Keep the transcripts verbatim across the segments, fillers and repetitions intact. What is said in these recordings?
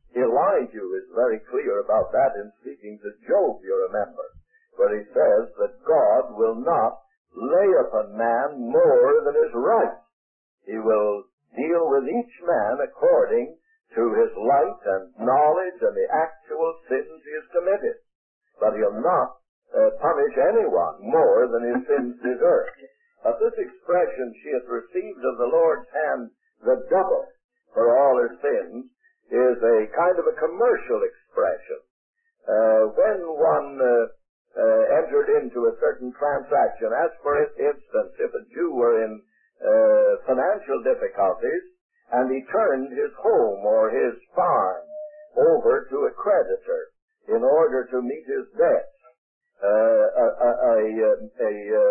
Elijah is very clear about that in speaking to Job, you remember, where he says that God will not lay upon man more than is right. He will deal with each man according to his light and knowledge and the actual sins he has committed. But he'll not uh, punish anyone more than his sins deserve. But this expression, she hath received of the Lord's hand the double for all her sins, is a kind of a commercial expression. Uh, when one uh, uh, entered into a certain transaction, as for instance, if a Jew were in uh, financial difficulties, and he turned his home or his farm over to a creditor in order to meet his debts, uh, a, a, a, a, a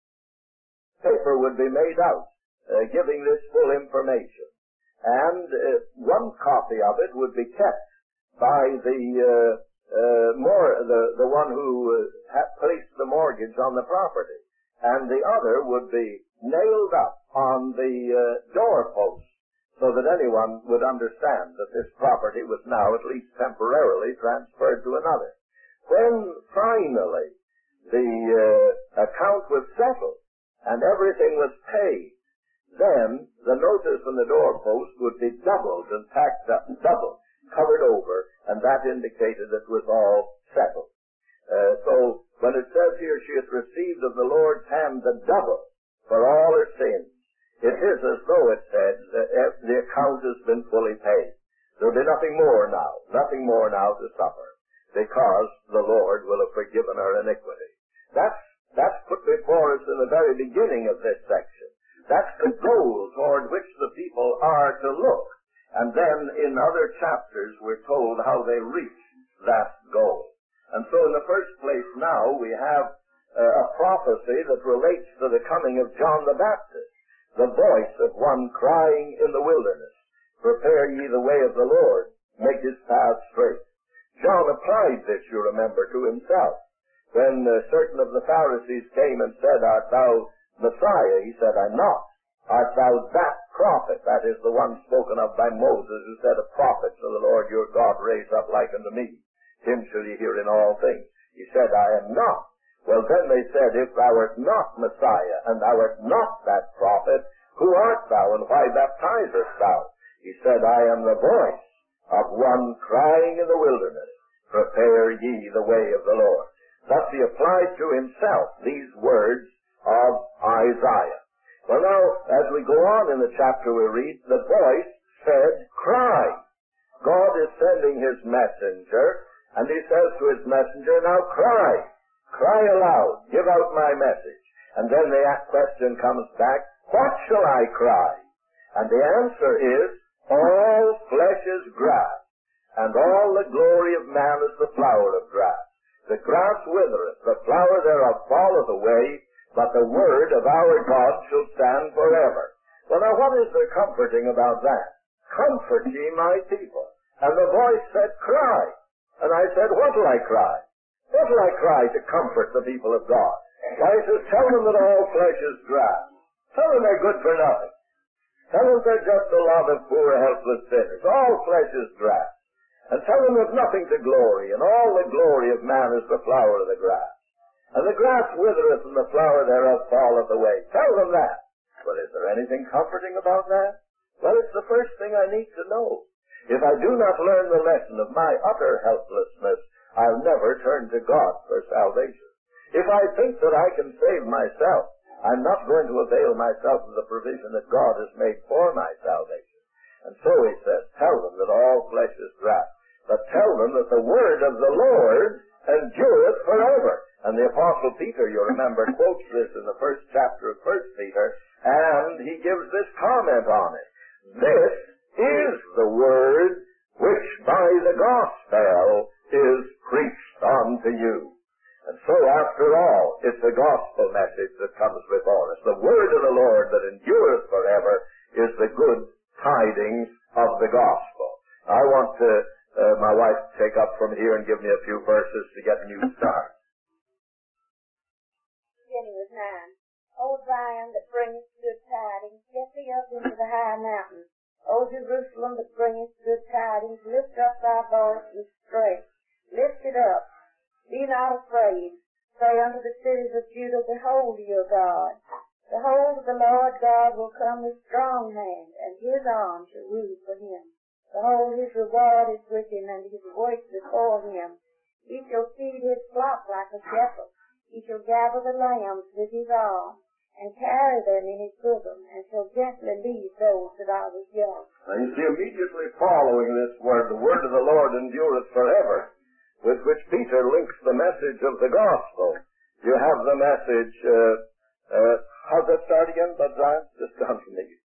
paper would be made out uh, giving this full information. And uh, one copy of it would be kept by the uh, uh, more the the one who uh, had placed the mortgage on the property, and the other would be nailed up on the uh, doorpost, so that anyone would understand that this property was now at least temporarily transferred to another. When finally the uh, account was settled and everything was paid, then the notice on the doorpost would be doubled and tacked up, doubled, covered over, and that indicated that it was all settled. Uh, so when it says here, she hath received of the Lord's hand the double for all her sins, it is as though it said that the account has been fully paid. There will be nothing more now, nothing more now to suffer, because the Lord will have forgiven her iniquity. That's, that's put before us in the very beginning of this section. That's the goal toward which the people are to look. And then in other chapters we're told how they reach that goal. And so in the first place now we have uh, a prophecy that relates to the coming of John the Baptist, the voice of one crying in the wilderness, prepare ye the way of the Lord, make his path straight. John applied this, you remember, to himself. When uh, certain of the Pharisees came and said, art thou Messiah? He said, I'm not. Art thou that prophet? That is the one spoken of by Moses, who said, a prophet shall the Lord your God raise up like unto me. Him shall ye hear in all things. He said, I am not. Well, then they said, if thou art not Messiah, and thou art not that prophet, who art thou, and why baptizest thou? He said, I am the voice of one crying in the wilderness, prepare ye the way of the Lord. Thus he applied to himself these words of Isaiah. Well, now, as we go on in the chapter we read, the voice said, cry. God is sending his messenger, and he says to his messenger, now cry. Cry aloud. Give out my message. And then the question comes back, what shall I cry? And the answer is, all flesh is grass, and all the glory of man is the flower of grass. The grass withereth, the flower thereof falleth away, but the word of our God shall stand forever. Well, now, what is there comforting about that? Comfort ye my people. And the voice said, cry. And I said, what will I cry? What will I cry to comfort the people of God? Why, he says, tell them that all flesh is grass. Tell them they're good for nothing. Tell them they're just a lot of poor, helpless sinners. All flesh is grass. And tell them there's nothing to glory, and all the glory of man is the flower of the grass. And the grass withereth, and the flower thereof falleth away. Tell them that. But is there anything comforting about that? Well, it's the first thing I need to know. If I do not learn the lesson of my utter helplessness, I'll never turn to God for salvation. If I think that I can save myself, I'm not going to avail myself of the provision that God has made for my salvation. And so he says, tell them that all flesh is grass, but tell them that the word of the Lord endureth forever. And the Apostle Peter, you remember, quotes this in the first chapter of First Peter, and he gives this comment on it. This is the word which by the gospel is preached unto you. And so, after all, it's the gospel message that comes before us. The word of the Lord that endureth forever is the good tidings of the gospel. I want to, uh, my wife to take up from here and give me a few verses to get a new start. Beginning with nine. O Zion that bringest good tidings, get thee up into the high mountains. O Jerusalem that bringest good tidings, lift up thy voice with strength. Lift it up. Be not afraid. Say unto the cities of Judah, behold your God. Behold, the Lord God will come with strong hand, and his arm shall rule for him. Behold, his reward is with him, and his work before him. He shall feed his flock like a shepherd. He shall gather the lambs with his arm, and carry them in his bosom, and shall gently lead those that are with young. Now you see, immediately following this word, the word of the Lord endureth forever, with which Peter links the message of the gospel. You have the message, uh, uh, how's that start again, Bud Zion? Just gone from me.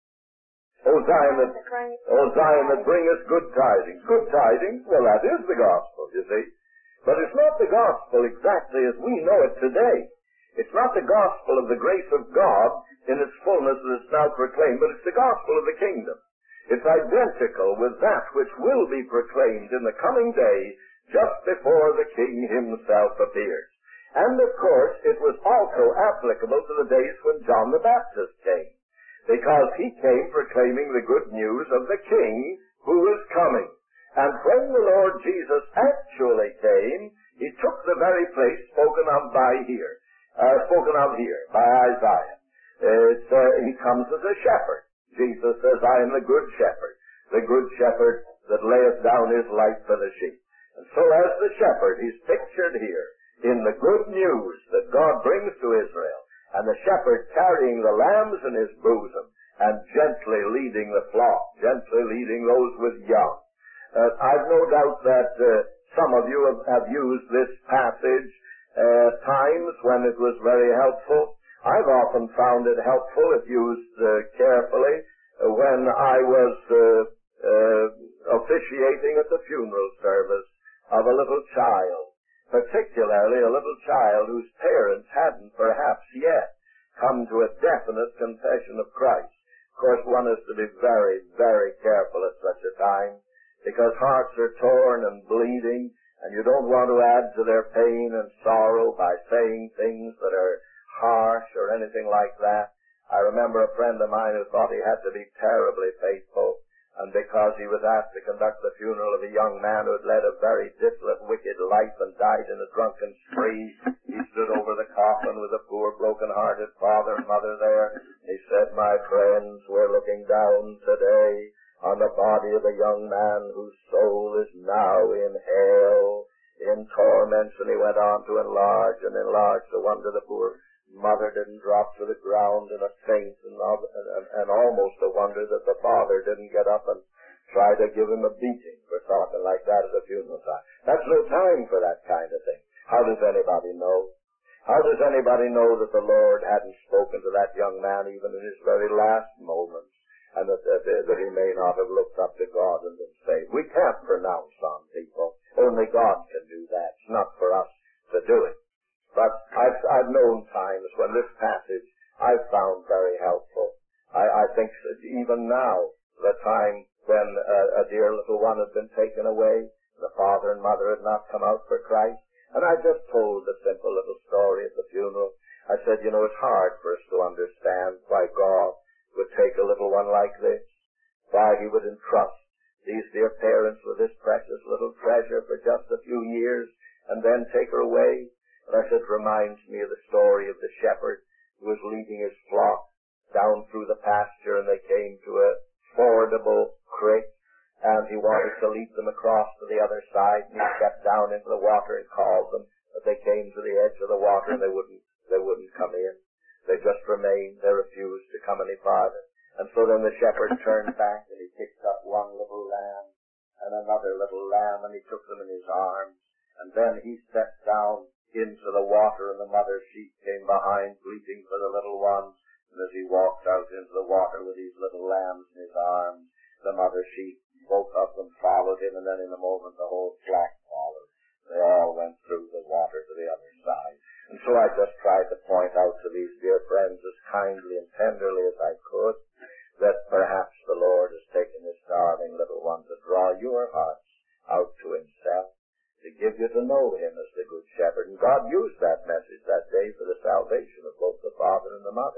O Zion that, O Zion that bringeth good tidings. Good tidings, well that is the gospel, you see. But it's not the gospel exactly as we know it today. It's not the gospel of the grace of God in its fullness that is now proclaimed, but it's the gospel of the kingdom. It's identical with that which will be proclaimed in the coming day just before the King himself appears. And of course, it was also applicable to the days when John the Baptist came, because he came proclaiming the good news of the King who is coming. And when the Lord Jesus actually came, he took the very place spoken of by here, uh, spoken of here by Isaiah. It's, uh, he comes as a shepherd. Jesus says, I am the good shepherd, the good shepherd that layeth down his life for the sheep. And so as the shepherd, he's pictured here in the good news that God brings to Israel, and the shepherd carrying the lambs in his bosom, and gently leading the flock, gently leading those with young. Uh, I've no doubt that uh, some of you have, have used this passage uh, times when it was very helpful. I've often found it helpful if used uh, carefully uh, when I was uh, uh, officiating at the funeral service of a little child, particularly a little child whose parents hadn't perhaps yet come to a definite confession of Christ. Of course, one is to be very, very careful at such a time, because hearts are torn and bleeding, and you don't want to add to their pain and sorrow by saying things that are harsh or anything like that. I remember a friend of mine who thought he had to be terribly faithful, and because he was asked to conduct the funeral of a young man who had led a very dissolute, wicked life and died in a drunken spree, he stood over the coffin with a poor, broken-hearted father and mother there. He said, my friends, we're looking down today on the body of a young man whose soul is now in hell, in torments, and he went on to enlarge and enlarge the wonder the poor mother didn't drop to the ground, and a saint, and, and, and almost a wonder that the father didn't get up and try to give him a beating for talking like that at a funeral time. That's no time for that kind of thing. How does anybody know? How does anybody know that the Lord hadn't spoken to that young man even in his very last moments, and that, that, that he may not have looked up to God and been saved? We can't pronounce on people. Only God can do that. It's not for us to do it. But I've, I've known times when this passage I've found very helpful. I, I think that even now, the time when uh, a dear little one had been taken away, the father and mother had not come out for Christ, and I just told a simple little story at the funeral. I said, you know, it's hard for us to understand why God would take a little one like this, why he would entrust these dear parents with this precious little treasure for just a few years and then take her away. But I said, it reminds me of the story of the shepherd who was leading his flock down through the pasture, and they came to a fordable creek, and he wanted to lead them across to the other side, and he stepped down into the water and called them, but they came to the edge of the water and they wouldn't, they wouldn't come in. They just remained. They refused to come any farther. And so then the shepherd turned back and he picked up one little lamb and another little lamb, and he took them in his arms, and then he stepped down into the water, and the mother sheep came behind, bleating for the little ones. And as he walked out into the water with these little lambs in his arms, the mother sheep, both of them, followed him, and then in a moment the whole flock followed. They all went through the water to the other side. And so I just tried to point out to these dear friends as kindly and tenderly as I could that perhaps the Lord has taken this darling little one to draw your hearts out to himself, to give you to know him as the good shepherd. And God used that message that day for the salvation of both the father and the mother.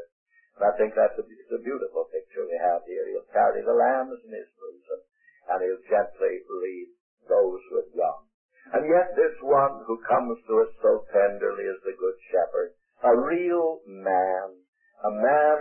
And I think that's a, it's a beautiful picture we have here. He'll carry the lambs in his bosom, and he'll gently lead those who are young. And yet this one who comes to us so tenderly is the Good Shepherd, a real man, a man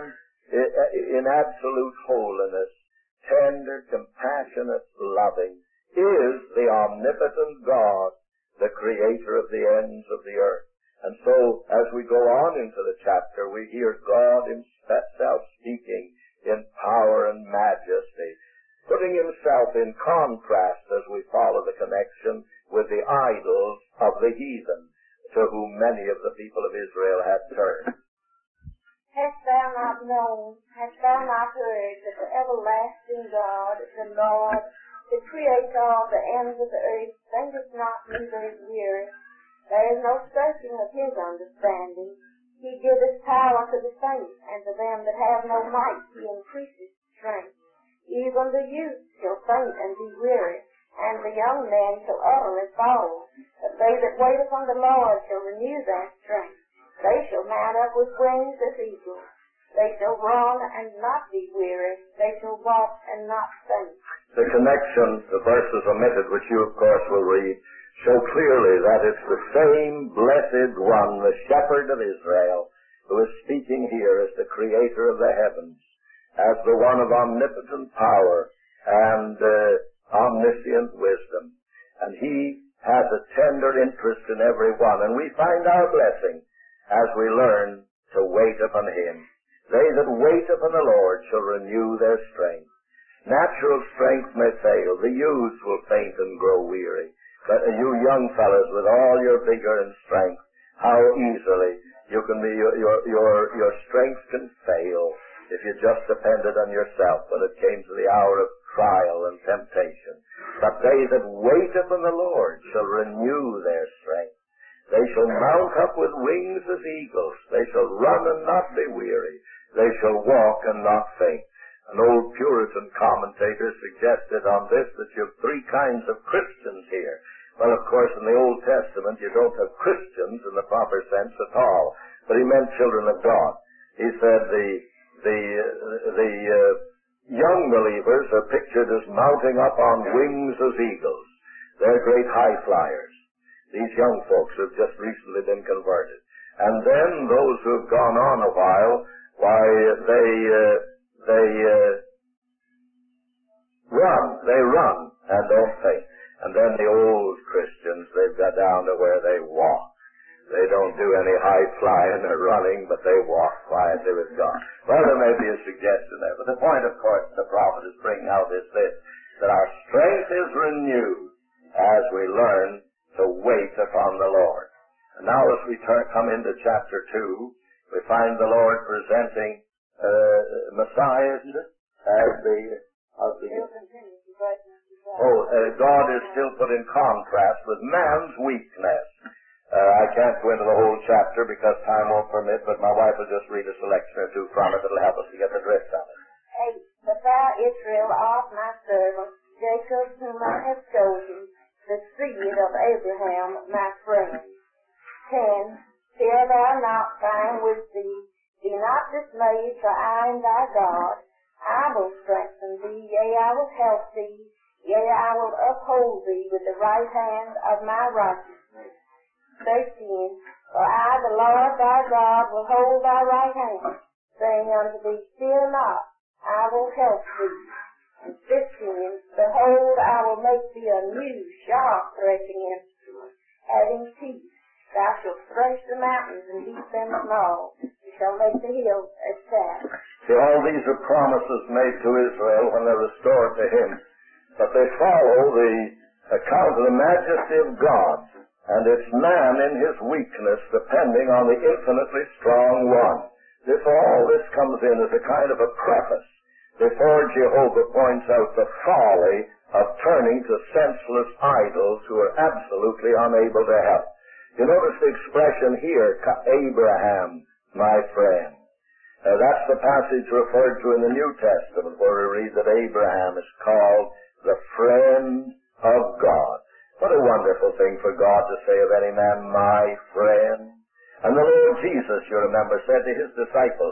in absolute holiness, tender, compassionate, loving, is the omnipotent God, the creator of the ends of the earth. And so, as we go on into the chapter, we hear God himself speaking in power and majesty, putting himself in contrast as we follow the connection with the idols of the heathen, to whom many of the people of Israel had turned. Hast thou not known, hast thou not heard that the everlasting God, the Lord, the Creator of the ends of the earth, thinketh not, neither is weary? There is no searching of his understanding. He giveth power to the faint, and to them that have no might he increaseth strength. Even the youth shall faint and be weary, and the young man shall utterly fall. But they that wait upon the Lord shall renew their strength. They shall mount up with wings as eagles. They shall run and not be weary. They shall walk and not faint. The connection, the verses omitted, which you of course will read, show clearly that it's the same blessed one, the shepherd of Israel, who is speaking here as the creator of the heavens, as the one of omnipotent power and uh, omniscient wisdom. And he has a tender interest in every one. And we find our blessing as we learn to wait upon him. They that wait upon the Lord shall renew their strength. Natural strength may fail. The youths will faint and grow weary. But you young fellows, with all your vigor and strength, how easily you can be, your, your, your, your strength can fail if you just depended on yourself when it came to the hour of trial and temptation. But they that wait upon the Lord shall renew their strength. They shall mount up with wings as eagles. They shall run and not be weary. They shall walk and not faint. An old Puritan commentator suggested on this that you have three kinds of Christians here. Well, of course, in the Old Testament you don't have Christians in the proper sense at all, but he meant children of God. He said the the the uh, young believers are pictured as mounting up on wings as eagles. They're great high flyers. These young folks who have just recently been converted. And then those who have gone on a while, why, they uh, they uh, run, they run and don't faint. And then the old Christians, they've got down to where they walk. They don't do any high flying or running, but they walk quietly with God. Well, there may be a suggestion there, but the point, of course, the prophet is bringing out is this, that our strength is renewed as we learn to wait upon the Lord. And now as we turn, come into chapter two, we find the Lord presenting uh, Messiah, isn't it? As the, as the oh, uh, God is still put in contrast with man's weakness. Uh, I can't go into the whole chapter because time won't permit, but my wife will just read a selection or two from it that'll help us to get the drift of it. Eight. But thou, Israel, art my servant, Jacob, whom I have chosen, the seed of Abraham, my friend. Ten. Fear thou not, for I am with thee. Be not dismayed, for I am thy God. I will strengthen thee, yea, I will help thee. Yea, I will uphold thee with the right hand of my righteousness. Thirteen. For I, the Lord thy God, will hold thy right hand, saying unto thee, Fear not, I will help thee. And fifteen. Behold, I will make thee a new, sharp threshing instrument, having teeth. Thou shalt thresh the mountains and beat them small. You shall make the hills as chaff. See, all these are promises made to Israel when they're restored to him. But they follow the account of the majesty of God, and it's man in his weakness depending on the infinitely strong one. This all this comes in as a kind of a preface before Jehovah points out the folly of turning to senseless idols who are absolutely unable to help. You notice the expression here, Abraham, my friend. Uh, that's the passage referred to in the New Testament where we read that Abraham is called the friend of God. What a wonderful thing for God to say of any man, my friend. And the Lord Jesus, you remember, said to his disciples,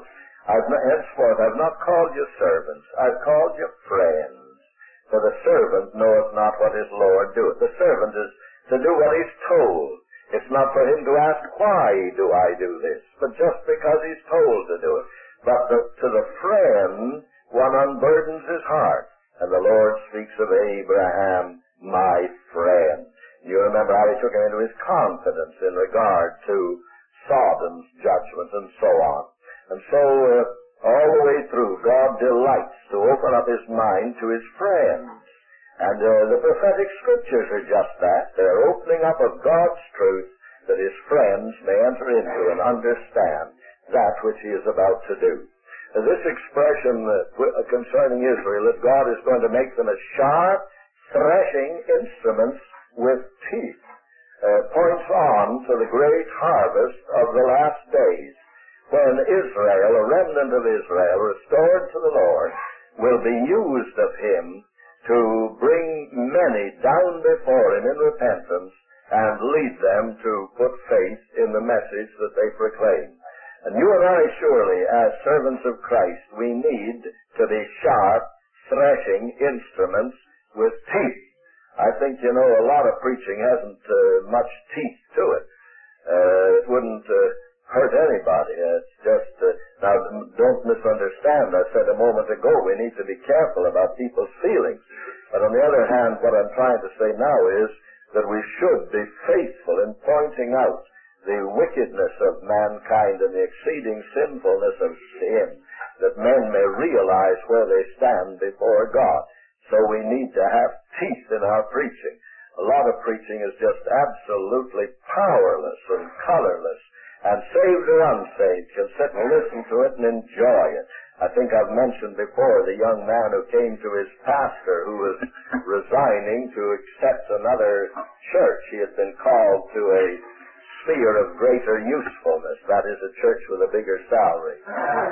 I've not, henceforth I've not called you servants, I've called you friends. For the servant knoweth not what his Lord doeth. The servant is to do what he's told. It's not for him to ask, why do I do this? But just because he's told to do it. But the, to the friend, one unburdens his heart. And the Lord speaks of Abraham, my friend. You remember how he took him into his confidence in regard to Sodom's judgment and so on. And so, uh, all the way through, God delights to open up his mind to his friends. And uh, the prophetic scriptures are just that. They're opening up of God's truth that his friends may enter into and understand that which he is about to do. Uh, this expression uh, concerning Israel, that God is going to make them as sharp, threshing instruments with teeth, uh, points on to the great harvest of the last days, when Israel, a remnant of Israel, restored to the Lord, will be used of him to bring many down before him in repentance and lead them to put faith in the message that they proclaim. And you and I, surely, as servants of Christ, we need to be sharp, threshing instruments with teeth. I think, you know, a lot of preaching hasn't uh, much teeth to it. Uh, it wouldn't uh, hurt anybody. It's just, uh, now, don't misunderstand. I said a moment ago we need to be careful about people's feelings. But on the other hand, what I'm trying to say now is that we should be faithful in pointing out the wickedness of mankind and the exceeding sinfulness of sin, that men may realize where they stand before God. So we need to have teeth in our preaching. A lot of preaching is just absolutely powerless and colorless, and saved or unsaved can sit and listen to it and enjoy it. I think I've mentioned before the young man who came to his pastor who was resigning to accept another church. He had been called to a sphere of greater usefulness, that is, a church with a bigger salary.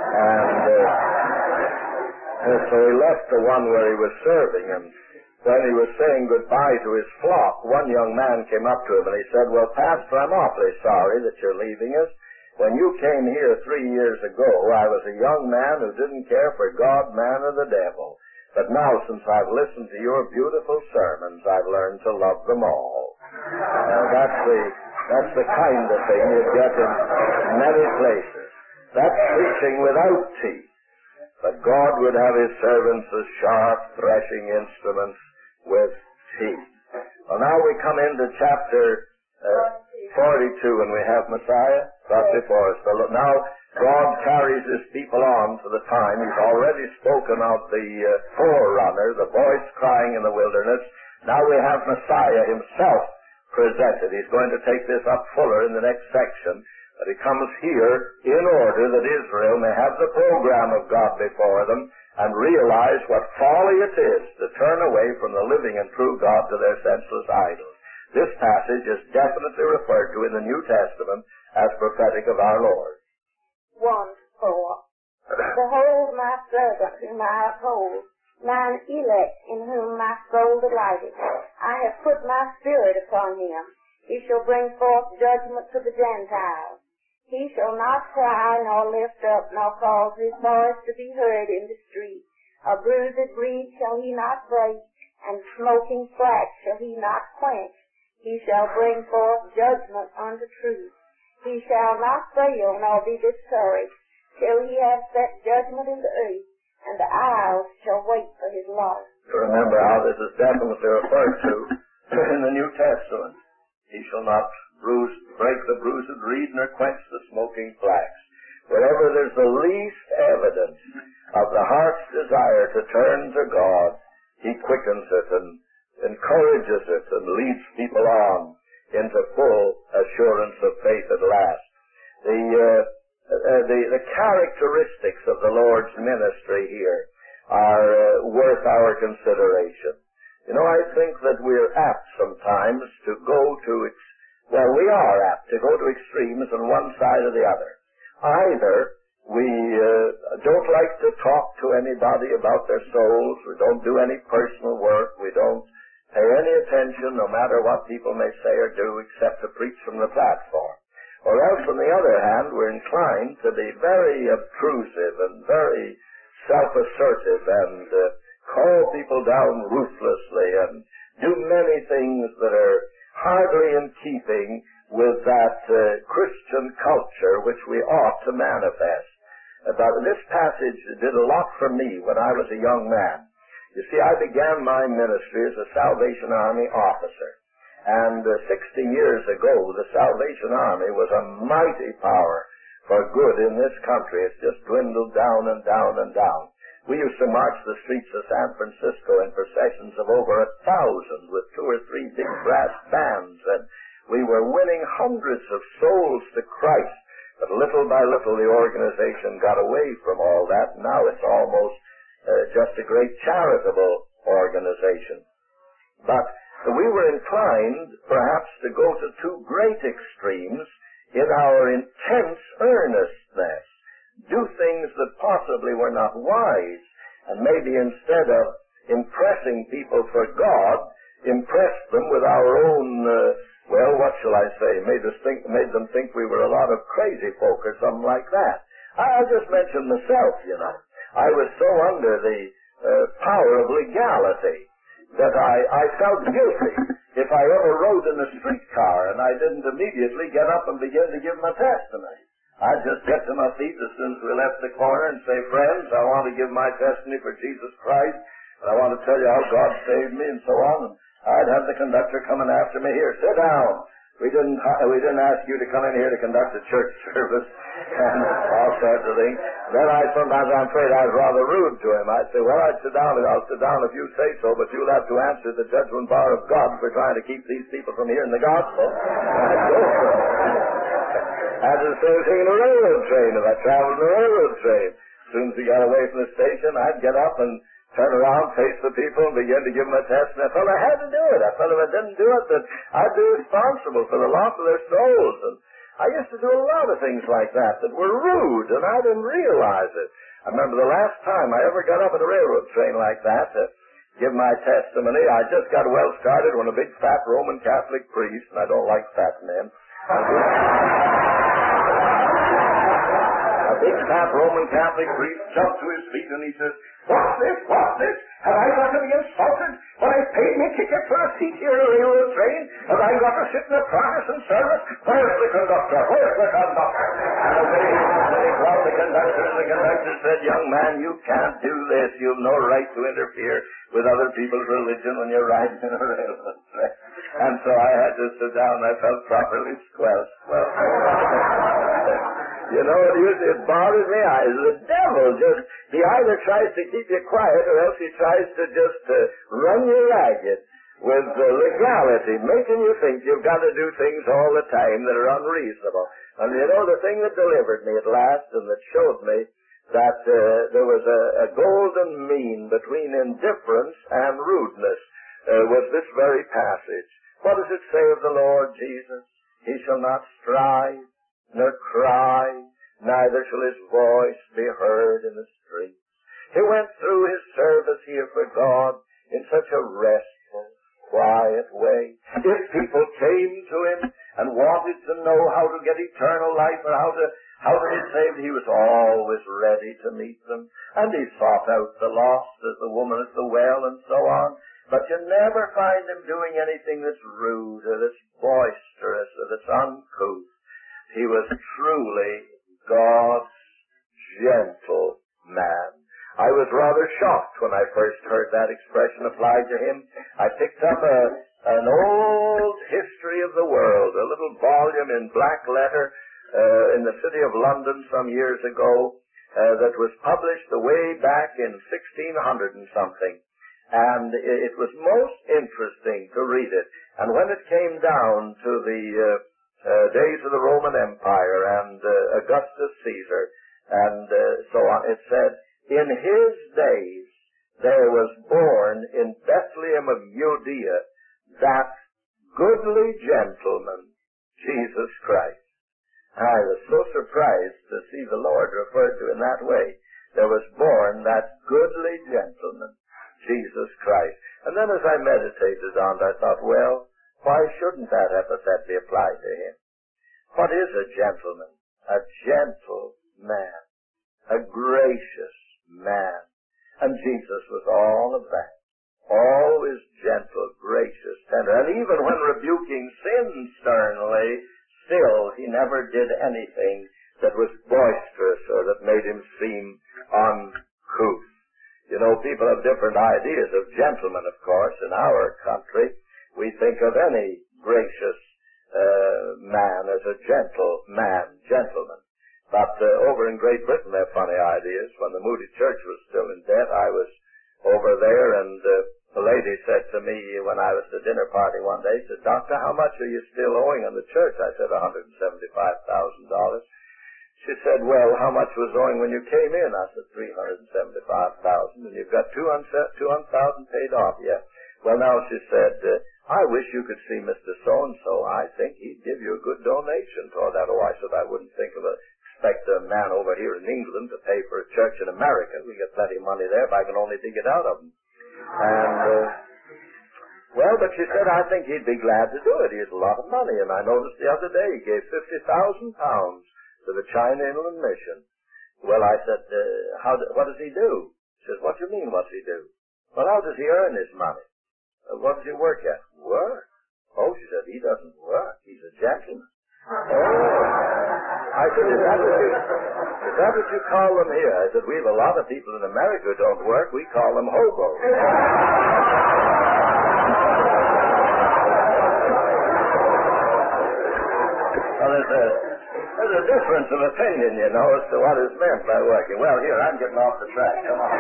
And uh, so he left the one where he was serving, and when he was saying goodbye to his flock, one young man came up to him and he said, well, Pastor, I'm awfully sorry that you're leaving us. When you came here three years ago, I was a young man who didn't care for God, man, or the devil. But now, since I've listened to your beautiful sermons, I've learned to love them all. Now, that's the, that's the kind of thing you get in many places. That's preaching without teeth. But God would have his servants as sharp, threshing instruments with teeth. Well, now we come into chapter uh, forty-two, and we have Messiah brought before us. So now God carries his people on to the time. He's already spoken of the uh, forerunner, the voice crying in the wilderness. Now we have Messiah himself presented. He's going to take this up fuller in the next section. But he comes here in order that Israel may have the program of God before them and realize what folly it is to turn away from the living and true God to their senseless idols. This passage is definitely referred to in the New Testament as prophetic of our Lord. one four. Behold my servant whom I uphold, mine elect in whom my soul delighteth. I have put my spirit upon him. He shall bring forth judgment to the Gentiles. He shall not cry, nor lift up, nor cause his voice to be heard in the street. A bruised reed shall he not break, and smoking flax shall he not quench. He shall bring forth judgment unto truth. He shall not fail, nor be discouraged, till he have set judgment in the earth, and the isles shall wait for his law. Remember how this is definitely referred to in the New Testament. He shall not bruise, break the bruised reed, nor quench the smoking flax. Wherever there's the least evidence of the heart's desire to turn to God, he quickens it and encourages it and leads people on into full assurance of faith at last. The, uh, uh, the, the characteristics of the Lord's ministry here are uh, worth our consideration. You know, I think that we're apt sometimes to go to ex- Well, we are apt to go to extremes on one side or the other. Either we uh, don't like to talk to anybody about their souls, we don't do any personal work, we don't pay any attention no matter what people may say or do except to preach from the platform. Or else, on the other hand, we're inclined to be very obtrusive and very self-assertive and uh, call people down ruthlessly and do many things that are hardly in keeping with that uh, Christian culture which we ought to manifest. But this passage did a lot for me when I was a young man. You see, I began my ministry as a Salvation Army officer. And uh, sixty years ago, the Salvation Army was a mighty power for good in this country. It's just dwindled down and down and down. We used to march the streets of San Francisco in processions of over a thousand with two or three big brass bands, and we were winning hundreds of souls to Christ. But little by little the organization got away from all that, and now it's almost uh, just a great charitable organization. But we were inclined perhaps to go to two great extremes in our intense earnestness, do things that possibly were not wise, and maybe instead of impressing people for God, impress them with our own, uh, well, what shall I say, made us think, made them think we were a lot of crazy folk or something like that. I'll just mention myself, you know. I was so under the uh, power of legality that I, I felt guilty if I ever rode in a streetcar and I didn't immediately get up and begin to give my testimony. I'd just get to my feet as soon as we left the corner and say, friends, I want to give my testimony for Jesus Christ, and I want to tell you how God saved me and so on. And I'd have the conductor coming after me. Here, sit down. We didn't we didn't ask you to come in here to conduct a church service and all sorts of things. Then I sometimes I'm afraid I was rather rude to him. I'd say, well, I'd sit down and I'll sit down if you say so, but you'll have to answer the judgment bar of God for trying to keep these people from hearing the gospel. I'd go for it. As the same thing in a railroad train. If I traveled in a railroad train, as soon as we got away from the station, I'd get up and turn around, face the people, and begin to give them a test. And I felt I had to do it. I felt if I didn't do it, that I'd be responsible for the loss of their souls. And I used to do a lot of things like that that were rude, and I didn't realize it. I remember the last time I ever got up in a railroad train like that to give my testimony, I just got well started when a big fat Roman Catholic priest, and I don't like fat men, a big fat Roman Catholic priest jumped to his feet and he says, what's this? What's this? Have I got to be insulted when I paid me ticket for a seat here in a railroad train? Have I got to sit in a Protestant service? Where's the conductor? Where's the conductor? And they, they called the conductor, and the conductor said, young man, you can't do this. You've no right to interfere with other people's religion when you're riding in a railroad train. And so I had to sit down, and I felt properly squelched. Well, you know, it, used, it bothered me. I, the devil just, he either tries to keep you quiet or else he tries to just uh, run you ragged with uh, legality, making you think you've got to do things all the time that are unreasonable. And you know, the thing that delivered me at last and that showed me that uh, there was a, a golden mean between indifference and rudeness uh, was this very passage. What does it say of the Lord Jesus? He shall not strive, nor cry, neither shall his voice be heard in the streets. He went through his service here for God in such a restful, quiet way. If people came to him and wanted to know how to get eternal life or how to how to be saved, he was always ready to meet them. And he sought out the lost as the woman at the well and so on. But you never find him doing anything that's rude or that's boisterous or that's uncouth. He was truly God's gentle man. I was rather shocked when I first heard that expression applied to him. I picked up a, an old history of the world, a little volume in black letter uh, in the city of London some years ago uh, that was published way back in sixteen hundred and something. And it was most interesting to read it. And when it came down to the uh, uh, days of the Roman Empire and uh, Augustus Caesar and uh, so on, it said, in his days there was born in Bethlehem of Judea that goodly gentleman, Jesus Christ. I was so surprised to see the Lord referred to in that way. There was born that goodly gentleman, Jesus Christ. And then as I meditated on it, I thought, well, why shouldn't that epithet be applied to him? What is a gentleman? A gentle man. A gracious man. And Jesus was all of that. Always gentle, gracious, tender. And even when rebuking sin sternly, still he never did anything that was boisterous or that made him seem uncouth. You know, people have different ideas of gentlemen, of course. In our country, we think of any gracious uh, man as a gentle man, gentleman. But uh, over in Great Britain, they have funny ideas. When the Moody Church was still in debt, I was over there, and uh, the lady said to me when I was at the dinner party one day, she said, "Doctor, how much are you still owing on the church?" I said, one hundred seventy-five thousand dollars. She said, "Well, how much was owing when you came in?" I said, three hundred seventy-five thousand dollars. "And you've got two hundred thousand dollars paid off?" "Yeah." "Well, now," she said, uh, "I wish you could see Mister So-and-so. I think he'd give you a good donation toward that." "Oh," I said, "I wouldn't think of a expect a man over here in England to pay for a church in America. We get plenty of money there if I can only dig it out of him." And, uh, well, but she said, "I think he'd be glad to do it. He has a lot of money." And I noticed the other day he gave fifty thousand pounds to the China Inland Mission. Well, I said, uh, how do, what does he do? She says, "What do you mean, what's he do?" "Well, how does he earn his money?" Uh, "what does he work at?" "Work?" "Oh," she said, "he doesn't work. He's a gentleman." "Oh." I said, is that, what you, is that what you call them here?" I said, "We have a lot of people in America who don't work. We call them hobos." Well, there's a, there's a difference of opinion, you know, as to what is meant by working. Well, here, I'm getting off the track. Come on.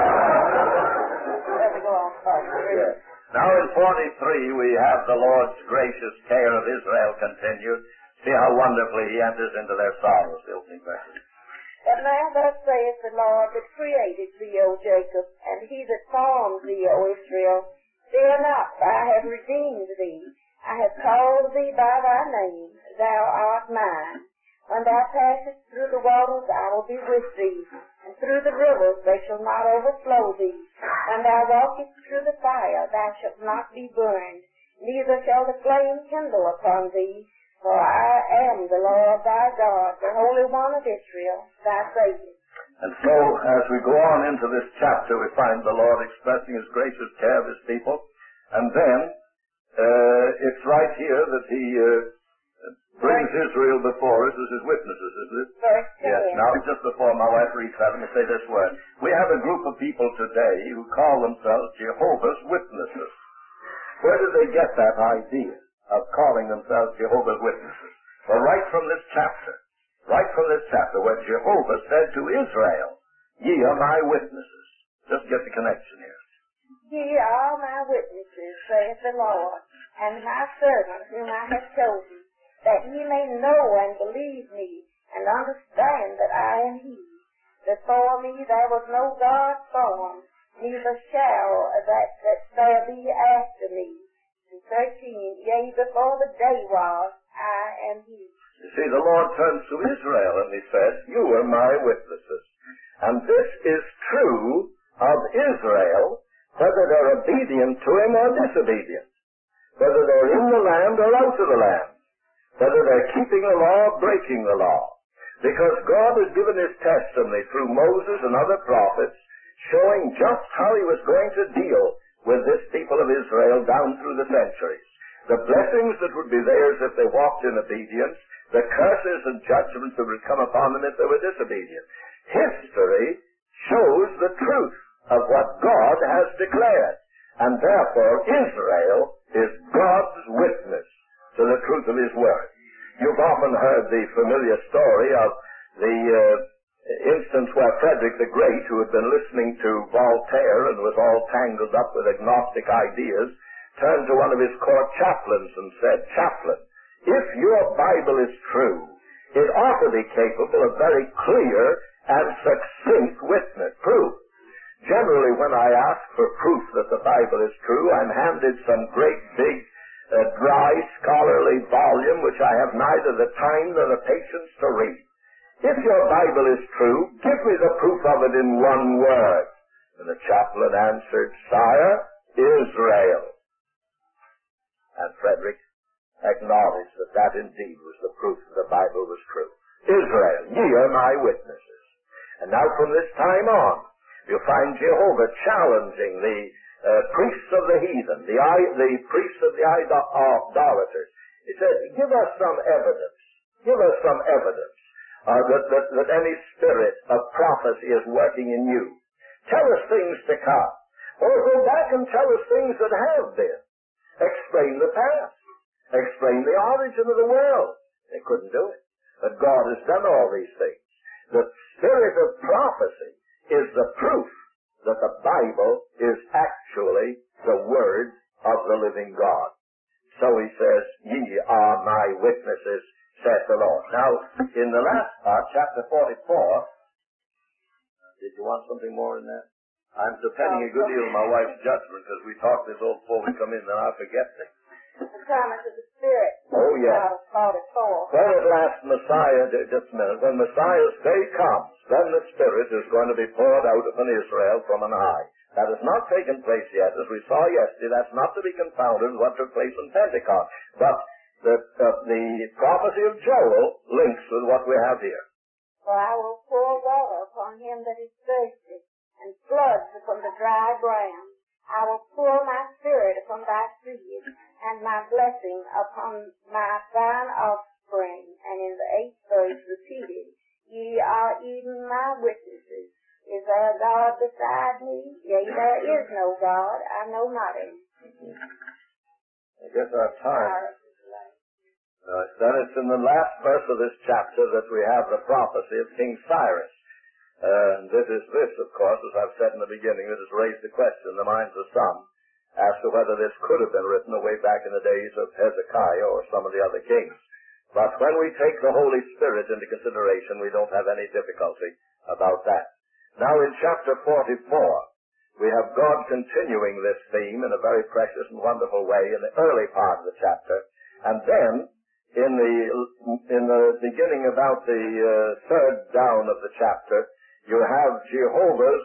Yes. Now in forty-three, we have the Lord's gracious care of Israel continued. See how wonderfully he enters into their sorrows, the opening verses. "But now thus saith the Lord that created thee, O Jacob, and he that formed thee, O Israel, fear not, for I have redeemed thee. I have called thee by thy name, thou art mine. When thou passest through the waters, I will be with thee, and through the rivers they shall not overflow thee. When thou walkest through the fire, thou shalt not be burned, neither shall the flame kindle upon thee. For I am the Lord thy God, the Holy One of Israel, thy Savior." And so, as we go on into this chapter, we find the Lord expressing his gracious care of his people. And then, uh, it's right here that he uh, brings Israel before us as his witnesses, isn't it? Verse ten. Yes. Now, just before my wife reads that, let me say this word. We have a group of people today who call themselves Jehovah's Witnesses. Where did they get that idea of calling themselves Jehovah's Witnesses? Well, right from this chapter, right from this chapter, where Jehovah said to Israel, "Ye are my witnesses." Just get the connection here. "Ye are my witnesses, saith the Lord, and my servant whom I have chosen, that ye may know and believe me, and understand that I am he. Before me there was no God formed, neither shall that that there be after me." thirteen, "Yea, before the day was, I am he." You see, the Lord turns to Israel and he says, "You are my witnesses." And this is true of Israel, whether they're obedient to him or disobedient, whether they're in the land or out of the land, whether they're keeping the law or breaking the law. Because God has given his testimony through Moses and other prophets, showing just how he was going to deal with this people of Israel down through the centuries. The blessings that would be theirs if they walked in obedience, the curses and judgments that would come upon them if they were disobedient. History shows the truth of what God has declared, and therefore Israel is God's witness to the truth of his word. You've often heard the familiar story of the uh, instance where Frederick the Great, who had been listening to Voltaire and was all tangled up with agnostic ideas, turned to one of his court chaplains and said, "Chaplain, if your Bible is true, it ought to be capable of very clear and succinct witness proof. Generally, when I ask for proof that the Bible is true, I'm handed some great big, uh, dry, scholarly volume which I have neither the time nor the patience to read. If your Bible is true, give me the proof of it in one word." And the chaplain answered, "Sire, Israel." And Frederick acknowledged that that indeed was the proof that the Bible was true. Israel, ye are my witnesses. And now from this time on, you'll find Jehovah challenging the uh, priests of the heathen, the, the priests of the idolaters. He said, give us some evidence. Give us some evidence uh, that, that, that any spirit of prophecy is working in you. Tell us things to come. Or go back and tell us things that have been. Explain the past. Explain the origin of the world. They couldn't do it. But God has done all these things. The spirit of prophecy is the proof that the Bible is actually the Word of the living God. So he says, ye are my witnesses, saith the Lord. Now, in the last part, chapter forty-four, did you want something more in that? I'm depending a good deal on my wife's judgment, because we talked this all before we come in, and I forget things. The promise of the Spirit. Oh, yes. forty-four. When at last Messiah, just a minute, when Messiah's day comes, then the Spirit is going to be poured out upon Israel from on high. That has not taken place yet. As we saw yesterday, that's not to be confounded with what took place on Pentecost. But the, uh, the prophecy of Joel links with what we have here. For I will pour water upon him that is thirsty, and floods upon the dry ground. I will pour my Spirit upon thy seed, and my blessing upon my thine offspring. And in the eighth verse repeated, ye are even my witnesses. Is there a God beside me? Yea, there is no God. I know not him. I guess our time. Uh, then it's in the last verse of this chapter that we have the prophecy of King Cyrus. Uh, and this is this, of course, as I've said in the beginning, that has raised the question in the minds of some as to whether this could have been written away back in the days of Hezekiah or some of the other kings. But when we take the Holy Spirit into consideration, we don't have any difficulty about that. Now in chapter forty-four, we have God continuing this theme in a very precious and wonderful way in the early part of the chapter. And then, in the in the beginning about the uh, third down of the chapter, you have Jehovah's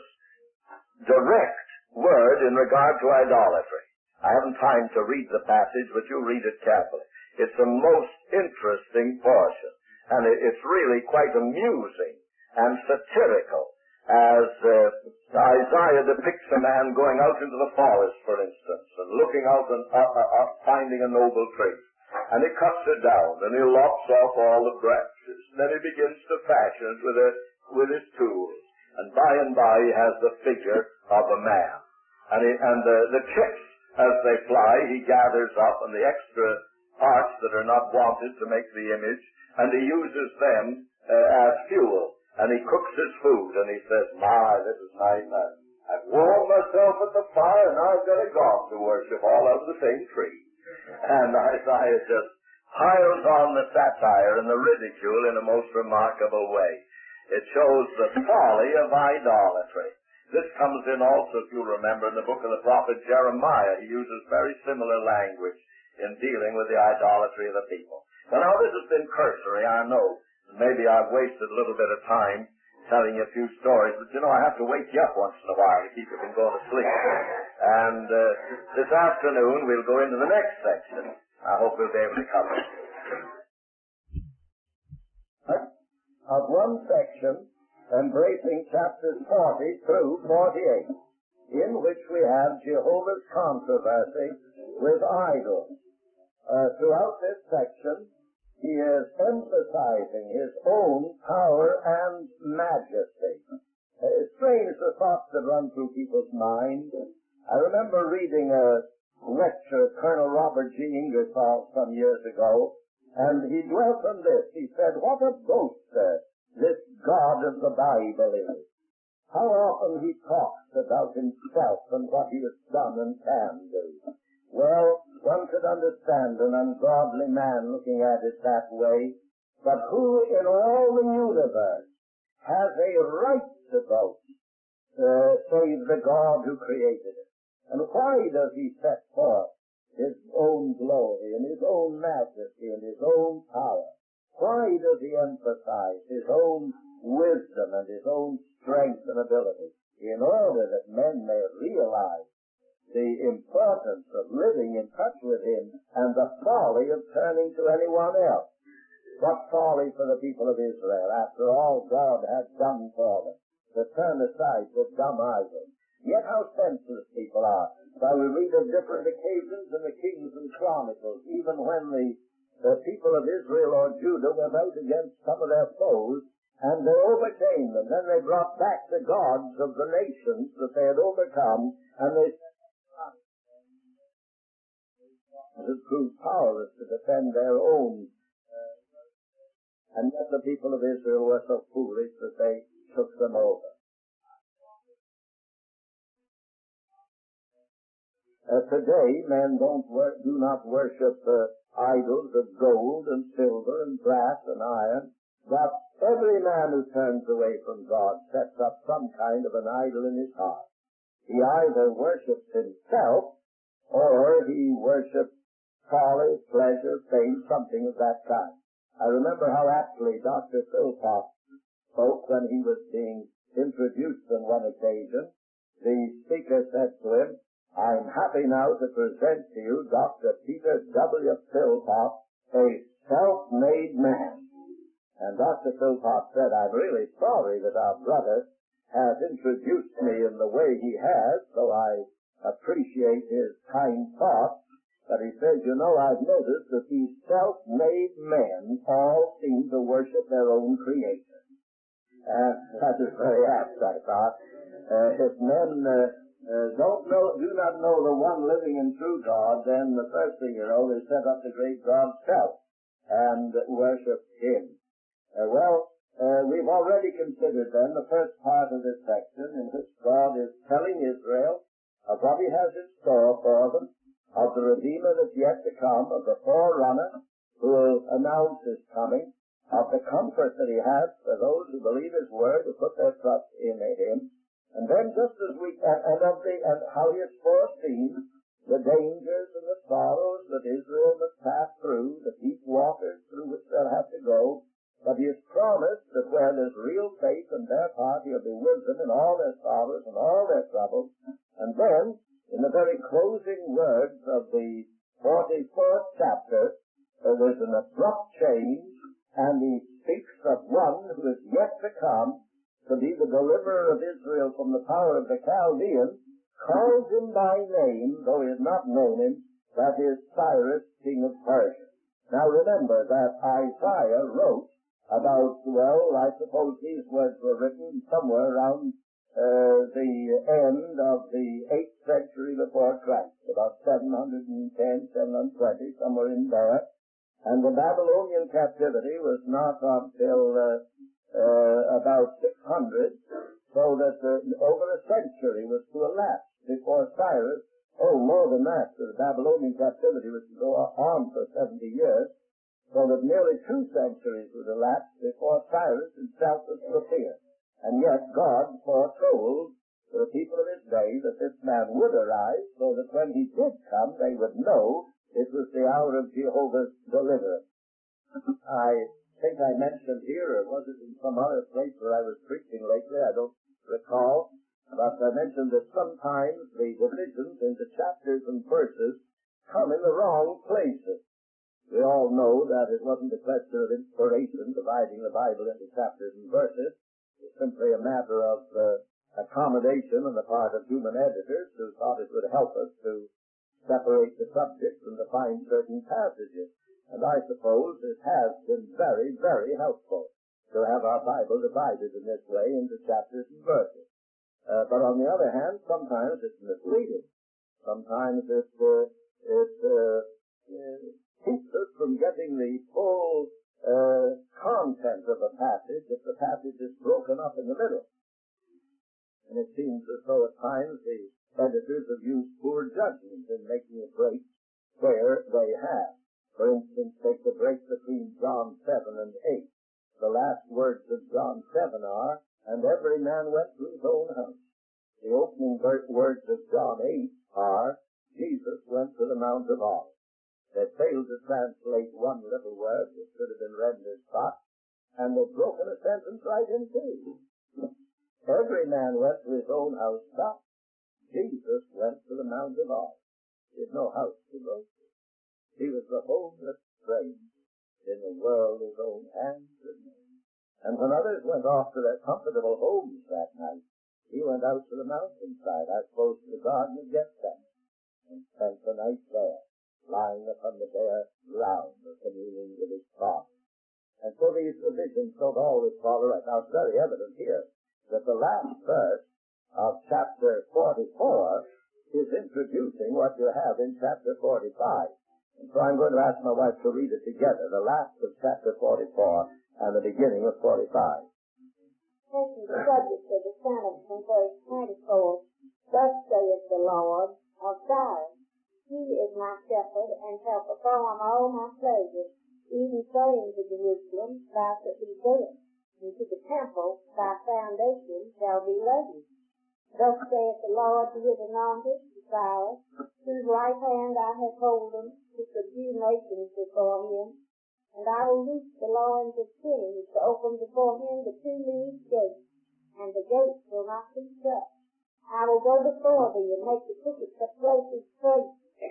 direct word in regard to idolatry. I haven't time to read the passage, but you read it carefully. It's a most interesting portion, and it's really quite amusing and satirical, as uh, Isaiah depicts a man going out into the forest, for instance, and looking out and uh, uh, uh, finding a noble tree. And he cuts it down, and he lops off all the branches. And then he begins to fashion it with, a, with his tools. And by and by he has the figure of a man. And, he, and the, the chips, as they fly, he gathers up, and the extra parts that are not wanted to make the image, and he uses them uh, as fuel. And he cooks his food, and he says, my, this is nice. I've warmed myself at the fire, and I've got a God to worship all out of the same tree. And Isaiah just piles on the satire and the ridicule in a most remarkable way. It shows the folly of idolatry. This comes in also, if you remember, in the book of the prophet Jeremiah. He uses very similar language in dealing with the idolatry of the people. Well, now this has been cursory, I know. Maybe I've wasted a little bit of time telling you a few stories, but you know, I have to wake you up once in a while to keep you from going to sleep. And uh, this afternoon we'll go into the next section. I hope we'll be able to cover it. Of one section embracing chapters forty through forty-eight, in which we have Jehovah's controversy with idols. Uh, throughout this section, he is emphasizing his own power and majesty. Uh, it's strange the thoughts that run through people's minds. I remember reading a lecture of Colonel Robert G. Ingersoll some years ago, and he dwelt on this. He said, what a boaster this God of the Bible is. How often he talks about himself and what he has done and can do. Well, one could understand an ungodly man looking at it that way, but who in all the universe has a right to boast, uh, save the God who created it? And why does he set forth his own glory and his own majesty and his own power? Why does he emphasize his own wisdom and his own strength and ability? In order that men may realize the importance of living in touch with Him and the folly of turning to anyone else. What folly for the people of Israel, after all God had done for them, to turn aside to dumb idols. Yet how senseless people are. So we read of different occasions in the Kings and Chronicles, even when the, the people of Israel or Judah went out against some of their foes, and they overcame them. Then they brought back the gods of the nations that they had overcome, and they had proved powerless to defend their own. And yet the people of Israel were so foolish that they took them over. Uh, today, men don't wor- do not worship uh, idols of gold and silver and brass and iron, but every man who turns away from God sets up some kind of an idol in his heart. He either worships himself, or he worships folly, pleasure, fame, something of that kind. I remember how aptly Doctor Philpott spoke when he was being introduced on one occasion. The speaker said to him, "I'm happy now to present to you Doctor Peter W. Philpott, a self-made man." And Doctor Philpott said, "I'm really sorry that our brother has introduced me in the way he has, so I appreciate his kind thoughts. But he says, you know, I've noticed that these self-made men all seem to worship their own creator." And that is very apt, I thought. Uh, if men uh, uh, don't know, do not know the one living and true God, then the first thing you know, they set up the great God self and worship Him. Uh, well, uh, we've already considered then the first part of this section in which God is telling Israel of what He has in store for them, of the Redeemer that's yet to come, of the forerunner who will announce His coming, of the comfort that He has for those who believe His word, who put their trust in Him, and then just as we, and, and of the, and how He has foreseen the dangers and the sorrows that Israel must pass through, the deep waters through which they'll have to go, but He has promised that where there's real faith on their part, He'll be with them in all their sorrows and all their troubles. And then, in the very closing words of the forty-fourth chapter, uh, there's an abrupt change, and He speaks of one who is yet to come to be the deliverer of Israel from the power of the Chaldeans, calls Him by name, though He has not known Him, that is Cyrus, king of Persia. Now remember that Isaiah wrote about, well, I suppose these words were written somewhere around Uh, the end of the eighth century before Christ, about seven hundred ten, seven hundred twenty, somewhere in there. And the Babylonian captivity was not until uh, uh, about six hundred, so that uh, over a century was to elapse before Cyrus, oh, more than that, the Babylonian captivity was to go on for seventy years, so that nearly two centuries would elapse before Cyrus himself was to appear. And yet God foretold to the people of His day that this man would arise, so that when He did come, they would know it was the hour of Jehovah's deliverance. I think I mentioned here, or was it in some other place where I was preaching lately, I don't recall, but I mentioned that sometimes the divisions into chapters and verses come in the wrong places. We all know that it wasn't a question of inspiration dividing the Bible into chapters and verses. It's simply a matter of uh, accommodation on the part of human editors who thought it would help us to separate the subjects and to find certain passages. And I suppose it has been very, very helpful to have our Bible divided in this way into chapters and verses. Uh, but on the other hand, sometimes it's misleading. Sometimes it, uh, it uh, uh, keeps us from getting the full Uh, content of a passage if the passage is broken up in the middle. And it seems as though at times the editors have used poor judgment in making a break where they have. For instance, take the break between John seven and eight. The last words of John seven are, "And every man went to his own house." The opening words of John eight are, "Jesus went to the Mount of Olives." They failed to translate one little word that should have been rendered "but," and they've broken a sentence right in two. Every man went to his own house, but Jesus went to the Mount of Olives. He had no house to go to. He was the homeless stranger in the world his own hands had made. And when others went off to their comfortable homes that night, he went out to the mountainside, out close to the Garden of Gethsemane, and spent the night there, lying upon the bare ground or communing with his Father. And so these divisions don't always follow right. Now it's very evident here that the last verse of chapter forty-four is introducing what you have in chapter forty-five. And so I'm going to ask my wife to read it together, the last of chapter forty-four and the beginning of forty-five. Taking the subject of the sentence from verse twenty-four, thus saith the Lord of Zion, He is my shepherd, and shall perform all my pleasures, even saying to Jerusalem, Thou shalt be built, and to the temple thy foundation shall be laid. Thus saith the Lord to his anointed, Messiah, whose right hand I have holden, to subdue nations before him. And I will loose the loins of kings, to open before him the two-leaved gates, and the gates will not be shut. I will go before thee, and make the crooked places straight.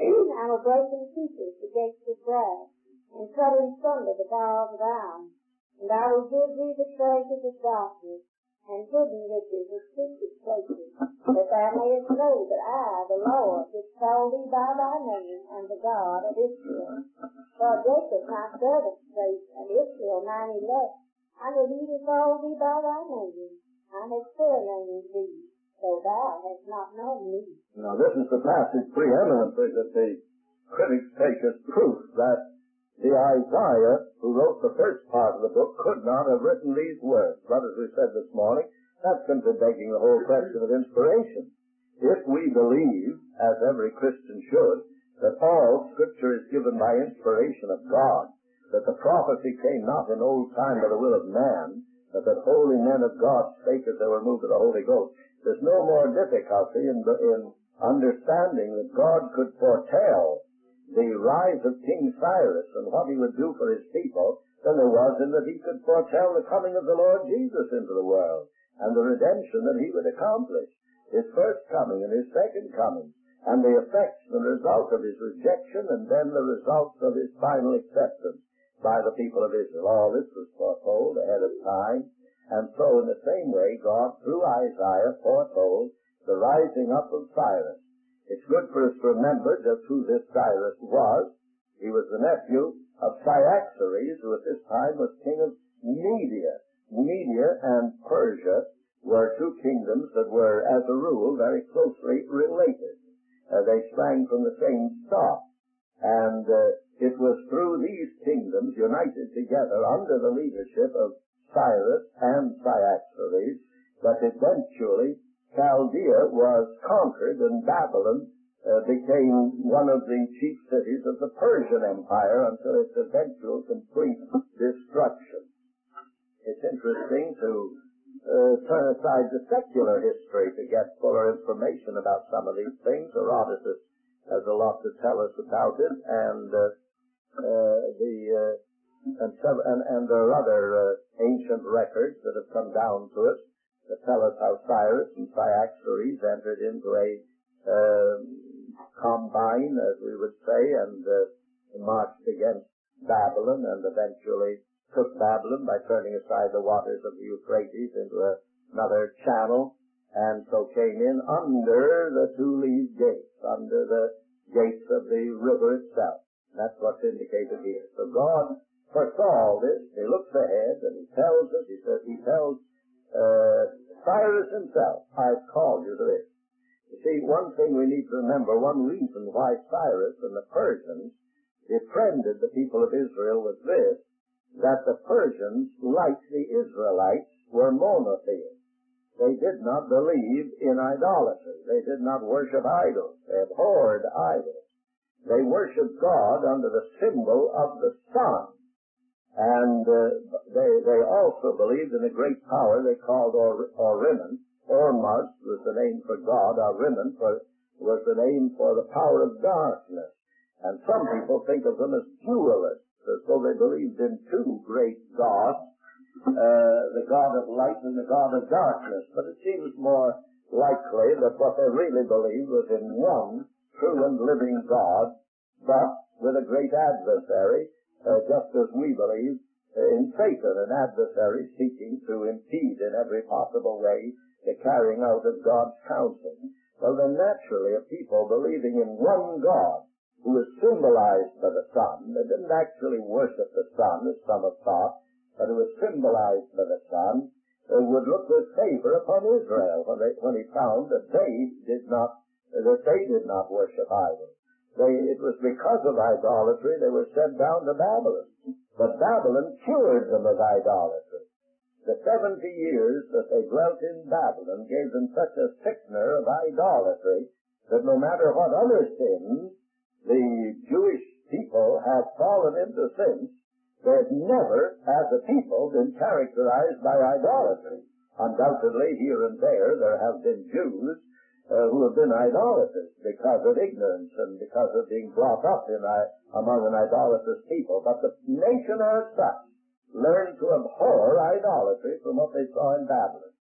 I will break in pieces the gates of brass, and cut in sunder the bars of iron. And I will give thee the treasures of darkness, and hidden riches of secret places, that thou mayest know that I, the Lord, which called thee by thy name, am the God of Israel. For Jacob my servant spake, and Israel mine elect, I have even called thee by thy name. I have surnamed thee, though thou hast not known me. Now this is the passage preeminently that the critics take as proof that the Isaiah, who wrote the first part of the book, could not have written these words. But as we said this morning, that's simply begging the whole question of inspiration. If we believe, as every Christian should, that all Scripture is given by inspiration of God, that the prophecy came not in old time by the will of man, but that holy men of God spake as they were moved of the Holy Ghost, there's no more difficulty in, in understanding that God could foretell the rise of King Cyrus and what he would do for his people than there was in that he could foretell the coming of the Lord Jesus into the world and the redemption that he would accomplish, his first coming and his second coming, and the effects and result of his rejection and then the results of his final acceptance by the people of Israel. All this was foretold ahead of time, and so in the same way God, through Isaiah, foretold the rising up of Cyrus. It's good for us to remember just who this Cyrus was. He was the nephew of Cyaxares, who at this time was king of Media. Media and Persia were two kingdoms that were, as a rule, very closely related. Uh, they sprang from the same stock. And uh, it was through these kingdoms, united together under the leadership of Cyrus and Cyaxares, that eventually Chaldea was conquered, and Babylon uh, became one of the chief cities of the Persian Empire until its eventual complete destruction. It's interesting to uh, turn aside the secular history to get fuller information about some of these things. Herodotus has a lot to tell us about it, and uh, uh, the uh, and, and, and there are other uh, ancient records that have come down to us that tell us how Cyrus and Cyaxares entered into a uh, combine, as we would say, and uh, marched against Babylon, and eventually took Babylon by turning aside the waters of the Euphrates into a, another channel, and so came in under the two-leaved gates, under the gates of the river itself. That's what's indicated here. So God foresaw this. He looks ahead, and he tells us, he says, he tells Uh, Cyrus himself, I've called you to this. You see, one thing we need to remember, one reason why Cyrus and the Persians befriended the people of Israel was this, that the Persians, like the Israelites, were monotheists. They did not believe in idolatry. They did not worship idols. They abhorred idols. They worshiped God under the symbol of the sun. And uh, they they also believed in a great power they called Or, Oriman. Ormuz was the name for God. Oriman for, was the name for the power of darkness. And some people think of them as dualists, as though they believed in two great gods, uh, the God of light and the God of darkness. But it seems more likely that what they really believed was in one true and living God, but with a great adversary, uh, just as we believe in Satan, an adversary seeking to impede in every possible way the carrying out of God's counsel. Well, then naturally a people believing in one God, who is symbolized by the sun, they didn't actually worship the sun, as some have thought, but who is symbolized by the sun, uh, would look with favor upon Israel when, they, when he found that they did not, that they did not worship idols. They, it was because of idolatry they were sent down to Babylon. But Babylon cured them of idolatry. The seventy years that they dwelt in Babylon gave them such a sickener of idolatry that no matter what other sins the Jewish people had fallen into since, they had never, as a people, been characterized by idolatry. Undoubtedly, here and there, there have been Jews uh, who have been idolaters because of ignorance and because of being brought up in uh, among an idolatrous people. But the nation as such learned to abhor idolatry from what they saw in Babylon.